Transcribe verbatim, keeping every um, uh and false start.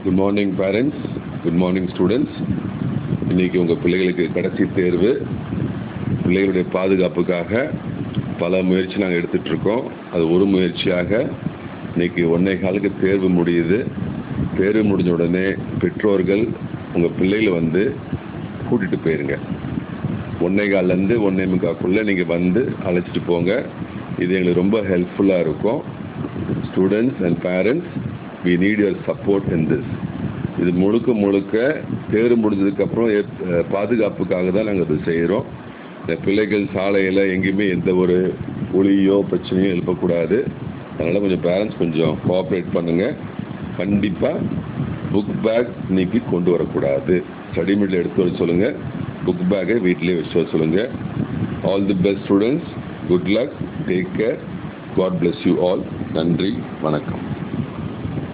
Good morning parents, good morning students. இன்றைக்கி உங்கள் பிள்ளைகளுக்கு கடைசி தேர்வு. பிள்ளைகளுடைய பாதுகாப்புக்காக பல முயற்சி நாங்கள் எடுத்துகிட்ருக்கோம். அது ஒரு முயற்சியாக இன்றைக்கி ஒன்றே காலுக்கு தேர்வு முடியுது. தேர்வு முடிஞ்ச உடனே பெற்றோர்கள் உங்கள் பிள்ளைகளை வந்து கூட்டிகிட்டு போயிருங்க. ஒன்றே கால்லேருந்து ஒன்றே முக்காக்குள்ளே நீங்கள் வந்து அழைச்சிட்டு போங்க. இது எங்களுக்கு ரொம்ப ஹெல்ப்ஃபுல்லாக இருக்கும். Students and parents, we need your support in this. இது முழுக்க முழுக்க தேர்வு முடிஞ்சதுக்கப்புறம் பாதுகாப்புக்காக தான் நாங்கள் இது செய்கிறோம். இந்த பிள்ளைகள் சாலையில் எங்கேயுமே எந்த ஒரு ஒளியோ பிரச்சனையோ எழுப்பக்கூடாது. அதனால் கொஞ்சம் பேரண்ட்ஸ் கொஞ்சம் கோஆப்ரேட் பண்ணுங்கள். கண்டிப்பாக புக் பேக் இன்னைக்கு கொண்டு வரக்கூடாது. ஸ்டடி மெட்டீரியல் எடுத்து வர சொல்லுங்கள். புக் பேக்கை வீட்டிலே வச்சு வர சொல்லுங்கள். All the best students. Good luck. Take care. God bless you all. நன்றி. வணக்கம்.